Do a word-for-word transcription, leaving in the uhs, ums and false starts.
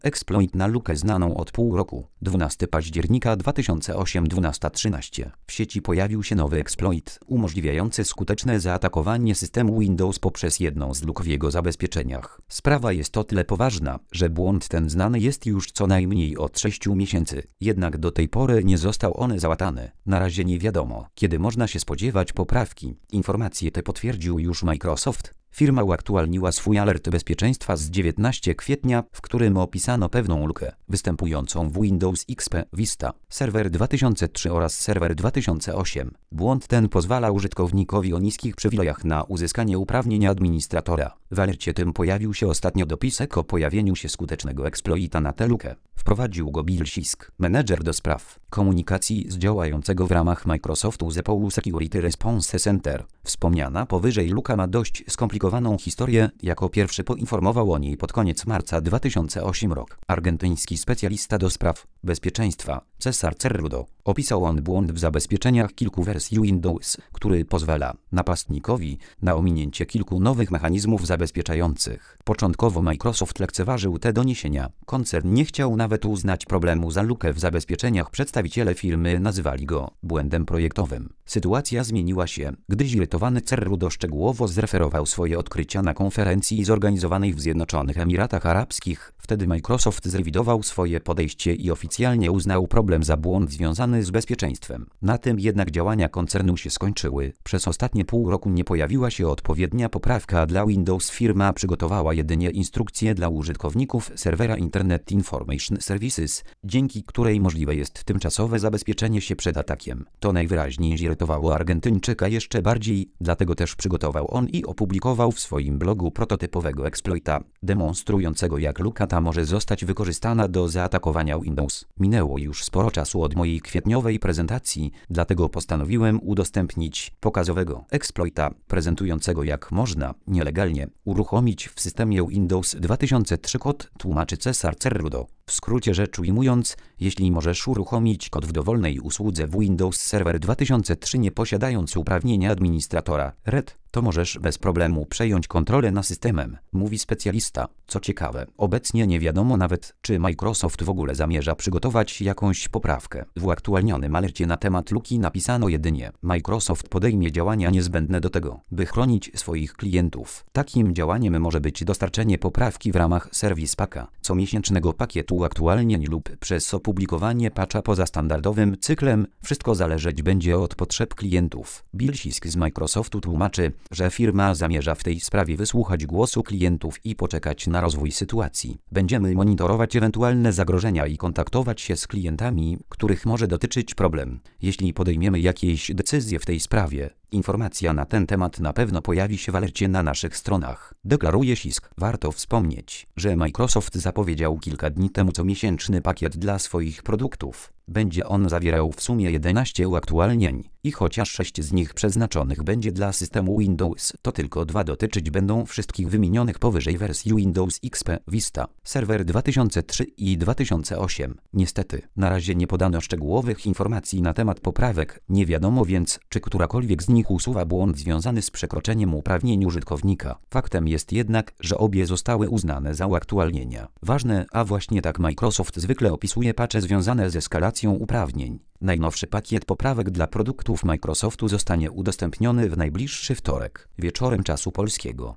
Exploit na lukę znaną od pół roku. dwunastego października dwa tysiące ósmego dwunasta trzynaście. W sieci pojawił się nowy exploit, umożliwiający skuteczne zaatakowanie systemu Windows poprzez jedną z luk w jego zabezpieczeniach. Sprawa jest o tyle poważna, że błąd ten znany jest już co najmniej od sześciu miesięcy. Jednak do tej pory nie został on załatany. Na razie nie wiadomo, kiedy można się spodziewać poprawki. Informacje te potwierdził już Microsoft. Firma uaktualniła swój alert bezpieczeństwa z dziewiętnastego kwietnia, w którym opisano pewną lukę występującą w Windows X P, Vista, Server dwa tysiące trzy oraz Server dwa tysiące osiem. Błąd ten pozwala użytkownikowi o niskich przywilejach na uzyskanie uprawnień administratora. W alercie tym pojawił się ostatnio dopisek o pojawieniu się skutecznego exploita na tę lukę. Wprowadził go Bill Sisk, menedżer do spraw komunikacji z działającego w ramach Microsoftu zespołu Security Response Center. Wspomniana powyżej luka ma dość skomplikowaną historię, jako pierwszy poinformował o niej pod koniec marca dwa tysiące ósmego roku argentyński specjalista do spraw bezpieczeństwa Cesar Cerrudo. Opisał on błąd w zabezpieczeniach kilku wersji Windows, który pozwala napastnikowi na ominięcie kilku nowych mechanizmów zabezpieczających. Początkowo Microsoft lekceważył te doniesienia. Koncern nie chciał nawet uznać problemu za lukę w zabezpieczeniach. Przedstawiciele firmy nazywali go błędem projektowym. Sytuacja zmieniła się, gdy zirytowany Cerrudo szczegółowo zreferował swoje odkrycia na konferencji zorganizowanej w Zjednoczonych Emiratach Arabskich. Wtedy Microsoft zrewidował swoje podejście i oficjalnie uznał problem za błąd związany z bezpieczeństwem. Na tym jednak działania koncernu się skończyły. Przez ostatnie pół roku nie pojawiła się odpowiednia poprawka dla Windows. Firma przygotowała jedynie instrukcję dla użytkowników serwera Internet Information Services, dzięki której możliwe jest tymczasowe zabezpieczenie się przed atakiem. To najwyraźniej zirytowało Argentyńczyka jeszcze bardziej, dlatego też przygotował on i opublikował w swoim blogu prototypowego exploita, demonstrującego jak luka ta może zostać wykorzystana do zaatakowania Windows. Minęło już sporo czasu od mojej kwietniowej prezentacji, dlatego postanowiłem udostępnić pokazowego exploita prezentującego jak można nielegalnie uruchomić w systemie Windows dwa tysiące trzy kod, tłumaczy Cesar Cerrudo. W skrócie rzecz ujmując, jeśli możesz uruchomić kod w dowolnej usłudze w Windows Server dwa tysiące trzy nie posiadając uprawnienia administratora R E D, to możesz bez problemu przejąć kontrolę nad systemem, mówi specjalista. Co ciekawe, obecnie nie wiadomo nawet, czy Microsoft w ogóle zamierza przygotować jakąś poprawkę. W uaktualnionym alercie na temat luki napisano jedynie: Microsoft podejmie działania niezbędne do tego, by chronić swoich klientów. Takim działaniem może być dostarczenie poprawki w ramach Service Packa, comiesięcznego pakietu uaktualnień lub przez opublikowanie patcha poza standardowym cyklem. Wszystko zależeć będzie od potrzeb klientów. Bill Sisk z Microsoftu tłumaczy, że firma zamierza w tej sprawie wysłuchać głosu klientów i poczekać na rozwój sytuacji. Będziemy monitorować ewentualne zagrożenia i kontaktować się z klientami, których może dotyczyć problem. Jeśli podejmiemy jakieś decyzje w tej sprawie, informacja na ten temat na pewno pojawi się w alercie na naszych stronach, deklaruje Sisk. Warto wspomnieć, że Microsoft zapowiedział kilka dni temu comiesięczny pakiet dla swoich produktów. Będzie on zawierał w sumie jedenaście uaktualnień i chociaż sześć z nich przeznaczonych będzie dla systemu Windows, to tylko dwa dotyczyć będą wszystkich wymienionych powyżej wersji Windows X P, Vista, Server dwa tysiące trzy i dwa tysiące osiem. Niestety, na razie nie podano szczegółowych informacji na temat poprawek, nie wiadomo więc, czy którakolwiek z nich usuwa błąd związany z przekroczeniem uprawnień użytkownika. Faktem jest jednak, że obie zostały uznane za uaktualnienia. Ważne, a właśnie tak Microsoft zwykle opisuje patche związane z eskalacją uprawnień. Najnowszy pakiet poprawek dla produktów Microsoftu zostanie udostępniony w najbliższy wtorek, wieczorem czasu polskiego.